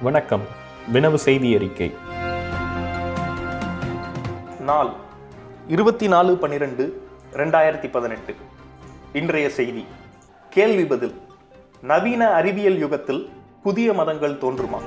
வணக்கம். வினவு செய்தி அறிக்கை. நாள் 24/12/2018. இன்றைய செய்தி. கேள்வி பதில். நவீன அறிவியல் யுகத்தில் புதிய மதங்கள் தோன்றுமா?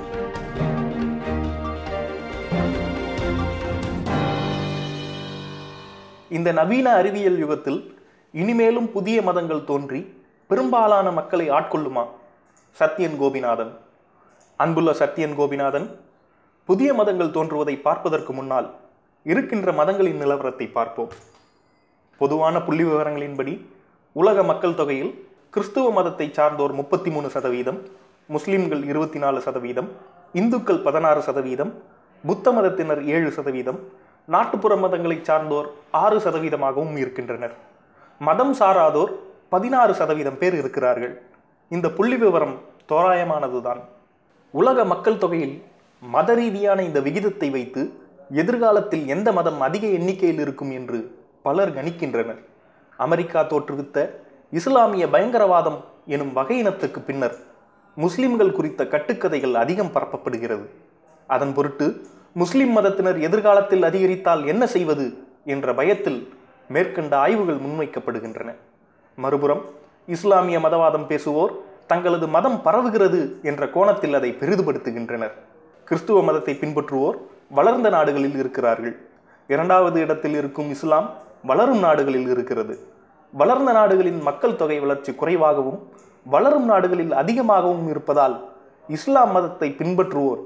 இந்த நவீன அறிவியல் யுகத்தில் இனிமேலும் புதிய மதங்கள் தோன்றி பெரும்பாலான மக்களை ஆட்கொள்ளுமா? சத்யன் கோபிநாதன். அன்புள்ள சத்யன் கோபிநாதன், புதிய மதங்கள் தோன்றுவதை பார்ப்பதற்கு முன்னால் இருக்கின்ற மதங்களின் நிலவரத்தை பார்ப்போம். பொதுவான புள்ளி விவரங்களின்படி உலக மக்கள் தொகையில் கிறிஸ்துவ மதத்தை சார்ந்தோர் 33%, முஸ்லிம்கள் 24%, இந்துக்கள் 16%, புத்த மதத்தினர் 7%, நாட்டுப்புற மதங்களை சார்ந்தோர் 6%ஆகவும் இருக்கின்றனர். மதம் சாராதோர் 16% பேர் இருக்கிறார்கள். இந்த புள்ளி விவரம் தோராயமானதுதான். உலக மக்கள் தொகையில் மத ரீதியான இந்த விகிதத்தை வைத்து எதிர்காலத்தில் எந்த மதம் அதிக எண்ணிக்கையில் இருக்கும் என்று பலர் கணிக்கின்றனர். அமெரிக்கா தோற்றுவித்த இஸ்லாமிய பயங்கரவாதம் எனும் வகையினத்துக்கு பின்னர் முஸ்லிம்கள் குறித்த கட்டுக்கதைகள் அதிகம் பரப்பப்படுகிறது. அதன் பொருட்டு முஸ்லிம் மதத்தினர் எதிர்காலத்தில் அதிகரித்தால் என்ன செய்வது என்ற பயத்தில் மேற்கண்ட ஆய்வுகள் முன்வைக்கப்படுகின்றன. மறுபுறம் இஸ்லாமிய மதவாதம் பேசுவோர் தங்களது மதம் பரவுகிறது என்ற கோணத்தில் அதை பெரிதுபடுத்துகின்றனர். கிறிஸ்துவ மதத்தை பின்பற்றுவோர் வளர்ந்த நாடுகளில் இருக்கிறார்கள். 2வது இடத்தில் இருக்கும் இஸ்லாம் வளரும் நாடுகளில் இருக்கிறது. வளர்ந்த நாடுகளின் மக்கள் தொகை வளர்ச்சி குறைவாகவும் வளரும் நாடுகளில் அதிகமாகவும் இருப்பதால் இஸ்லாம் மதத்தை பின்பற்றுவோர்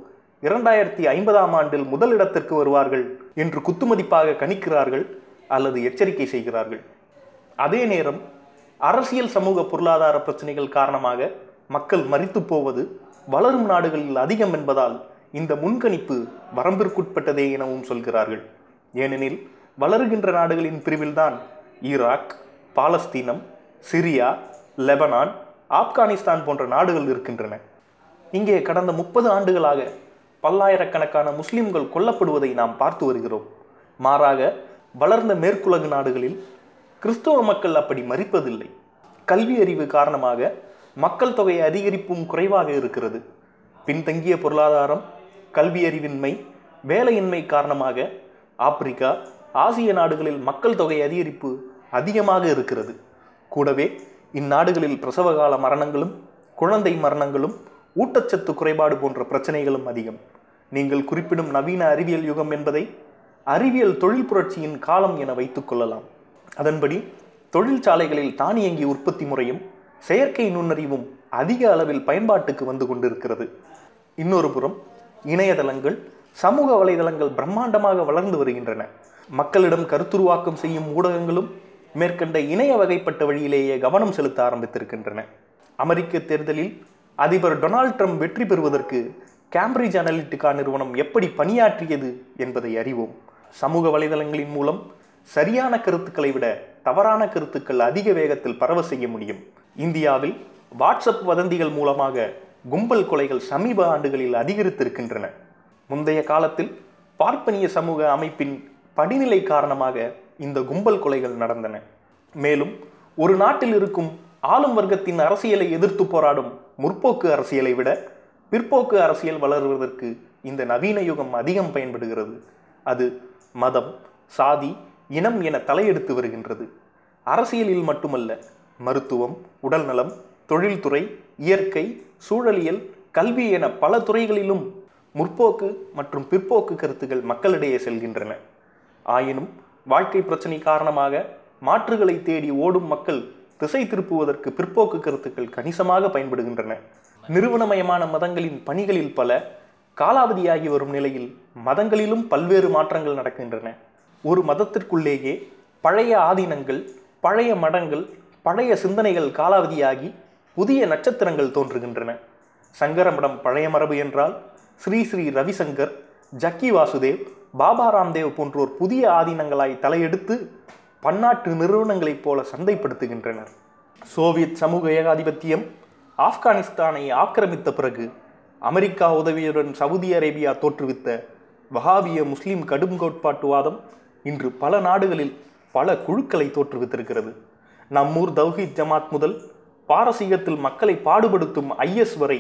2050ஆம் ஆண்டில் முதலிடத்திற்கு வருவார்கள் என்று குத்துமதிப்பாக கணிக்கிறார்கள் அல்லது எச்சரிக்கை செய்கிறார்கள். அதே நேரம் அரசியல், சமூக, பொருளாதார பிரச்சனைகள் காரணமாக மக்கள் மரித்து போவது வளரும் நாடுகளில் அதிகம் என்பதால் இந்த முன்கணிப்பு வரம்பிற்குட்பட்டதே எனவும் சொல்கிறார்கள். ஏனெனில் வளருகின்ற நாடுகளின் பிரிவில்தான் ஈராக், பாலஸ்தீனம், சிரியா, லெபனான், ஆப்கானிஸ்தான் போன்ற நாடுகள் இருக்கின்றன. இங்கே கடந்த 30 ஆண்டுகளாக பல்லாயிரக்கணக்கான முஸ்லிம்கள் கொல்லப்படுவதை நாம் பார்த்து வருகிறோம். மாறாக வளர்ந்த மேற்குலகு நாடுகளில் கிறிஸ்தவ மக்கள் அப்படி மரிப்பதில்லை. கல்வி அறிவு காரணமாக மக்கள் தொகை அதிகரிப்பும் குறைவாக இருக்கிறது. பின்தங்கிய பொருளாதாரம், கல்வி அறிவின்மை, வேலையின்மை காரணமாக ஆப்பிரிக்கா, ஆசிய நாடுகளில் மக்கள் தொகை அதிகரிப்பு அதிகமாக இருக்கிறது. கூடவே இந்நாடுகளில் பிரசவகால மரணங்களும் குழந்தை மரணங்களும் ஊட்டச்சத்து குறைபாடு போன்ற பிரச்சனைகளும் அதிகம். நீங்கள் குறிப்பிடும் நவீன அறிவியல் யுகம் என்பதை அறிவியல் தொழில் புரட்சியின் காலம் என வைத்துக் கொள்ளலாம். அதன்படி தொழிற்சாலைகளில் தானியங்கி உற்பத்தி முறையும் செயற்கை நுண்ணறிவும் அதிக அளவில் பயன்பாட்டுக்கு வந்து கொண்டிருக்கிறது. இன்னொரு புறம் இணையதளங்கள், சமூக வலைதளங்கள் பிரம்மாண்டமாக வளர்ந்து வருகின்றன. மக்களிடம் கருத்துருவாக்கம் செய்யும் ஊடகங்களும் மேற்கண்ட இணைய வகைப்பட்ட வழியிலேயே கவனம் செலுத்த ஆரம்பித்திருக்கின்றன. அமெரிக்க தேர்தலில் அதிபர் டொனால்ட் ட்ரம்ப் வெற்றி பெறுவதற்கு கேம்பிரிட்ஜ் அனலிட்டிகா நிறுவனம் எப்படி பணியாற்றியது என்பதை அறிவோம். சமூக வலைதளங்களின் மூலம் சரியான கருத்துக்களை விட தவறான கருத்துக்கள் அதிக வேகத்தில் பரவ செய்ய முடியும். இந்தியாவில் வாட்ஸ்அப் வதந்திகள் மூலமாக கும்பல் கொலைகள் சமீப ஆண்டுகளில் அதிகரித்திருக்கின்றன. முந்தைய காலத்தில் பார்ப்பனிய சமூக அமைப்பின் படிநிலை காரணமாக இந்த கும்பல் கொலைகள் நடந்தன. மேலும் ஒரு நாட்டில் இருக்கும் ஆளும் வர்க்கத்தின் அரசியலை எதிர்த்து போராடும் முற்போக்கு அரசியலை விட பிற்போக்கு அரசியல் வளருவதற்கு இந்த நவீன யுகம் அதிகம் பயன்படுகிறது. அது மதம், சாதி, இனம் என தலையெடுத்து வருகின்றது. அரசியலில் மட்டுமல்ல, மருத்துவம், உடல்நலம், தொழில்துறை, இயற்கை, சூழலியல், கல்வி என பல துறைகளிலும் முற்போக்கு மற்றும் பிற்போக்கு கருத்துக்கள் மக்களிடையே செல்கின்றன. ஆயினும் வாழ்க்கை பிரச்சனை காரணமாக மாற்றுகளை தேடி ஓடும் மக்கள் திசை திருப்புவதற்கு பிற்போக்கு கருத்துக்கள் கணிசமாக பயன்படுகின்றன. நிறுவனமயமான மதங்களின் பணிகளில் பல காலாவதியாகி வரும் நிலையில் மதங்களிலும் பல்வேறு மாற்றங்கள் நடக்கின்றன. ஒரு மதத்திற்குள்ளேயே பழைய ஆதீனங்கள், பழைய மடங்கள், பழைய சிந்தனைகள் காலாவதியாகி புதிய நட்சத்திரங்கள் தோன்றுகின்றன. சங்கர மடம் பழைய மரபு என்றால் ஸ்ரீ ஸ்ரீ ரவிசங்கர், ஜக்கி வாசுதேவ், பாபா ராம்தேவ் போன்றோர் புதிய ஆதீனங்களாய் தலையெடுத்து பன்னாட்டு நிறுவனங்களைப் போல சந்தைப்படுத்துகின்றனர். சோவியத் சமூக ஏகாதிபத்தியம் ஆப்கானிஸ்தானை ஆக்கிரமித்த பிறகு அமெரிக்கா உதவியுடன் சவுதி அரேபியா தோற்றுவித்த வஹாபிய முஸ்லிம் கடும் கோட்பாட்டுவாதம் இன்று பல நாடுகளில் பல குழுக்களை தோற்றுவித்திருக்கிறது. நம்மூர் தௌஹீத் ஜமாத் முதல் பாரசீகத்தில் மக்களை பாடுபடுத்தும் IS வரை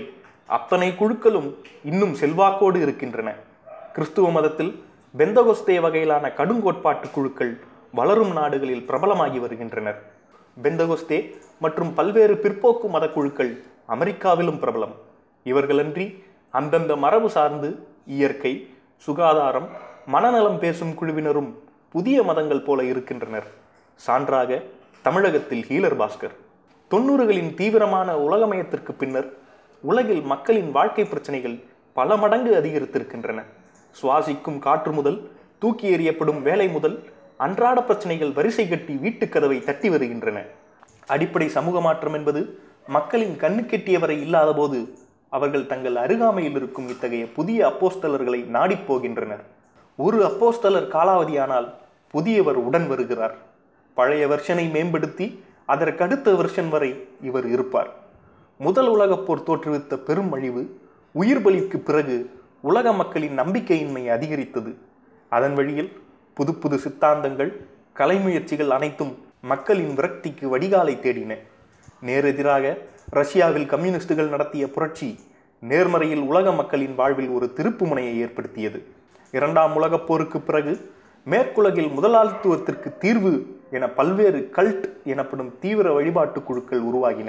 அத்தனை குழுக்களும் இன்னும் செல்வாக்கோடு இருக்கின்றன. கிறிஸ்துவ மதத்தில் பெந்தகோஸ்தே வகையிலான கடுங்கோட்பாட்டு குழுக்கள் வளரும் நாடுகளில் பிரபலமாகி வருகின்றனர். பெந்தகோஸ்தே மற்றும் பல்வேறு பிற்போக்கு மத குழுக்கள் அமெரிக்காவிலும் பிரபலம். இவர்களன்றி அந்தந்த மரபு சார்ந்து இயற்கை, சுகாதாரம், மனநலம் பேசும் குழுவினரும் புதிய மதங்கள் போல இருக்கின்றனர். சான்றாக தமிழகத்தில் ஹீலர் பாஸ்கர். 90களின் தீவிரமான உலகமயத்திற்கு பின்னர் உலகில் மக்களின் வாழ்க்கை பிரச்சனைகள் பல மடங்கு அதிகரித்திருக்கின்றன. சுவாசிக்கும் காற்று முதல் தூக்கி எறியப்படும் வேலை முதல் அன்றாட பிரச்சனைகள் வரிசை கட்டி வீட்டுக் கதவை தட்டி வருகின்றன. அடிப்படை சமூக மாற்றம் என்பது மக்களின் கண்ணுக்கெட்டியவரை இல்லாத போது அவர்கள் தங்கள் அருகாமையில் இருக்கும் இத்தகைய புதிய அப்போஸ்தலர்களை நாடிப் போகின்றனர். ஒரு அப்போஸ்தலர் காலாவதியானால் புதியவர் உடன் வருகிறார். பழைய வெர்ஷனை மேம்படுத்தி அதற்கடுத்த வெர்ஷன் வரை இவர் இருப்பார். முதல் உலகப் போர் தோற்றுவித்த பெரும் அழிவு, உயிர் பலிக்கு பிறகு உலக மக்களின் நம்பிக்கையின்மை அதிகரித்தது. அதன் வழியில் புது புது சித்தாந்தங்கள், கலை முயற்சிகள் அனைத்தும் மக்களின் விரக்திக்கு வடிகாலை தேடின. நேரெதிராக ரஷ்யாவில் கம்யூனிஸ்டுகள் நடத்திய புரட்சி நேர்மறையில் உலக மக்களின் வாழ்வில் ஒரு திருப்பு முனையை ஏற்படுத்தியது. 2ஆம் உலகப் போருக்கு பிறகு மேற்குலகில் முதலாளித்துவத்திற்கு தீர்வு என பல்வேறு கல்ட் எனப்படும் தீவிர வழிபாட்டு குழுக்கள் உருவாகின.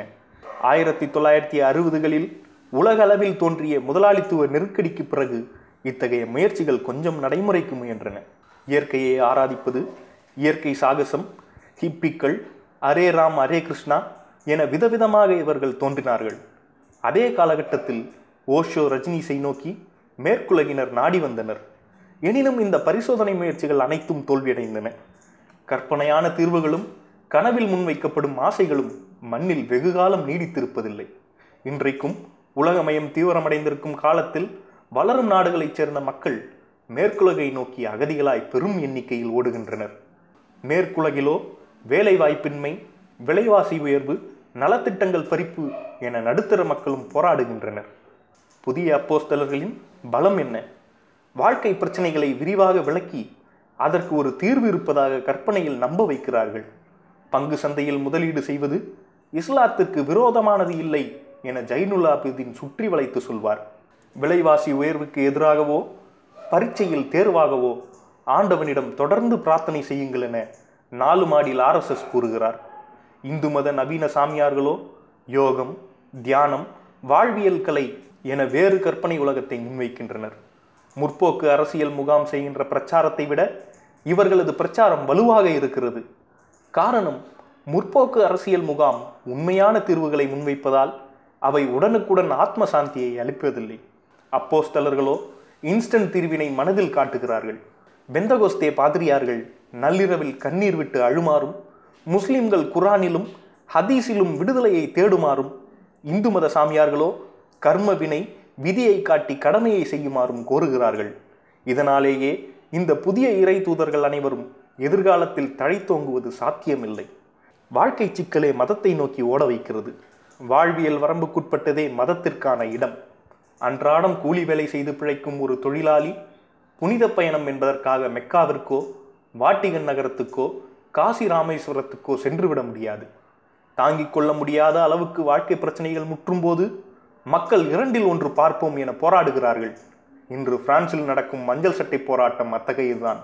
1960களில் உலக அளவில் தோன்றிய முதலாளித்துவ நெருக்கடிக்கு பிறகு இத்தகைய முயற்சிகள் கொஞ்சம் நடைமுறைக்கு முயன்றன. இயற்கையை ஆராதிப்பது, இயற்கை சாகசம், ஹிப்பிக்கள், அரே ராம் அரே கிருஷ்ணா என விதவிதமாக இவர்கள் தோன்றினார்கள். அதே காலகட்டத்தில் ஓஷோ, ரஜினிஸை நோக்கி மேற்குலகினர் நாடி வந்தனர். எனினும் இந்த பரிசோதனை முயற்சிகள் அனைத்தும் தோல்வியடைந்தன. கற்பனையான தீர்வுகளும் கனவில் முன்வைக்கப்படும் ஆசைகளும் மண்ணில் வெகுகாலம் நீடித்திருப்பதில்லை. இன்றைக்கும் உலகமயம் தீவிரமடைந்திருக்கும் காலத்தில் வளரும் நாடுகளைச் சேர்ந்த மக்கள் மேற்குலகை நோக்கி அகதிகளாய் பெரும் எண்ணிக்கையில் ஓடுகின்றனர். மேற்குலகிலோ வேலைவாய்ப்பின்மை, விலைவாசி உயர்வு, நலத்திட்டங்கள் பறிப்பு என நடுத்தர மக்களும் போராடுகின்றனர். புதிய அப்போஸ்தலர்களின் பலம் என்ன? வாழ்க்கை பிரச்சனைகளை விரிவாக விளக்கி அதற்கு ஒரு தீர்வு இருப்பதாக கற்பனையில் நம்ப வைக்கிறார்கள். பங்கு சந்தையில் முதலீடு செய்வது இஸ்லாத்திற்கு விரோதமானது இல்லை என ஜைனுல் ஆபிதீன் சுற்றி வளைத்து சொல்வார். விலைவாசி உயர்வுக்கு எதிராகவோ பரீட்சையில் தேர்வாகவோ ஆண்டவனிடம் தொடர்ந்து பிரார்த்தனை செய்யுங்கள் என 4 மாடியில் RSS கூறுகிறார். இந்து மத நவீன சாமியார்களோ யோகம், தியானம், வாழ்வியல் கலை என வேறு கற்பனை உலகத்தை முன்வைக்கின்றனர். முற்போக்கு அரசியல் முகாம் செய்கின்ற பிரச்சாரத்தை விட இவர்களது பிரச்சாரம் வலுவாக இருக்கிறது. காரணம், முற்போக்கு அரசியல் முகாம் உண்மையான தீர்வுகளை முன்வைப்பதால் அவை உடனுக்குடன் ஆத்ம சாந்தியை அளிப்பதில்லை. அப்போஸ்தலர்களோ இன்ஸ்டன்ட் தீர்வினை மனதில் காட்டுகிறார்கள். பெந்தகோஸ்தே பாதிரியார்கள் நள்ளிரவில் கண்ணீர் விட்டு அழுமாறும், முஸ்லிம்கள் குரானிலும் ஹதீஸிலும் விடுதலையை தேடுமாறும், இந்து மத சாமியார்களோ கர்ம வினை விதியை காட்டி கடமையை செய்யுமாறும் கோருகிறார்கள். இதனாலேயே இந்த புதிய இறை தூதர்கள் அனைவரும் எதிர்காலத்தில் தழைத்தோங்குவது சாத்தியமில்லை. வாழ்க்கை சிக்கலே மதத்தை நோக்கி ஓட வைக்கிறது. வாழ்வியல் வரம்புக்குட்பட்டதே மதத்திற்கான இடம். அன்றாடம் கூலி வேலை செய்து பிழைக்கும் ஒரு தொழிலாளி புனித பயணம் என்பதற்காக மெக்காவிற்கோ வாட்டிகன் நகரத்துக்கோ காசி ராமேஸ்வரத்துக்கோ சென்றுவிட முடியாது. தாங்கிக் கொள்ள முடியாத அளவுக்கு வாழ்க்கை பிரச்சனைகள் முற்றும்போது மக்கள் 2இல் 1 பார்ப்போம் என போராடுகிறார்கள். இன்று பிரான்சில் நடக்கும் மஞ்சள் சட்டை போராட்டம் அத்தகையதுதான்.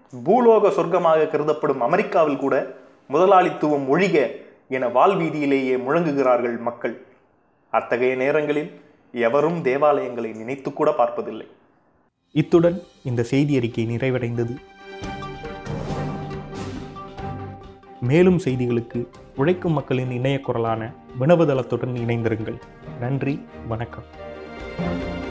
பூலோக சொர்க்கமாக கருதப்படும் அமெரிக்காவில் கூட முதலாளித்துவம் ஒழிக என வால்வீதியிலேயே முழங்குகிறார்கள் மக்கள். அத்தகைய நேரங்களில் எவரும் தேவாலயங்களை நினைத்து கூட பார்ப்பதில்லை. இத்துடன் இந்த செய்தி அறிக்கை நிறைவடைந்தது. மேலும் செய்திகளுக்கு உழைக்கும் மக்களின் இணைய குரலான வினவுதளத்துடன் இணைந்திருங்கள். நன்றி, வணக்கம்.